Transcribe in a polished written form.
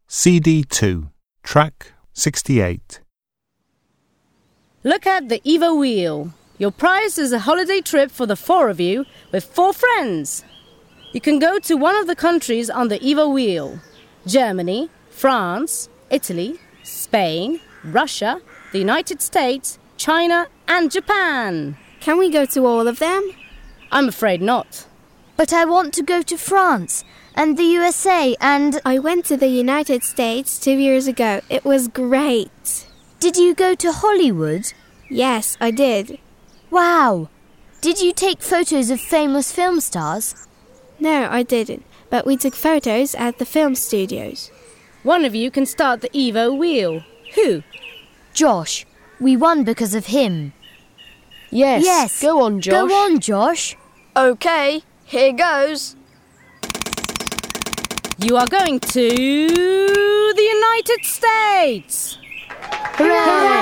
CD2, track 68. Look at the Evo wheel. Your prize is a holiday trip for the 4 of you with 4 friends. You can go to one of the countries on the Evo wheel. Germany, France, Italy, Spain, Russia, the United States, China and Japan. Can we go to all of them? I'm afraid not. But I want to go to France and the USA and... I went to the United States 2 years ago. It was great. Did you go to Hollywood? Yes, I did. Wow! Did you take photos of famous film stars? No, I didn't. But we took photos at the film studios. One of you can start the Evo wheel. Who? Josh. We won because of him. Yes. Go on, Josh. Go on, Josh. OK, here goes. You are going to the United States! Hooray!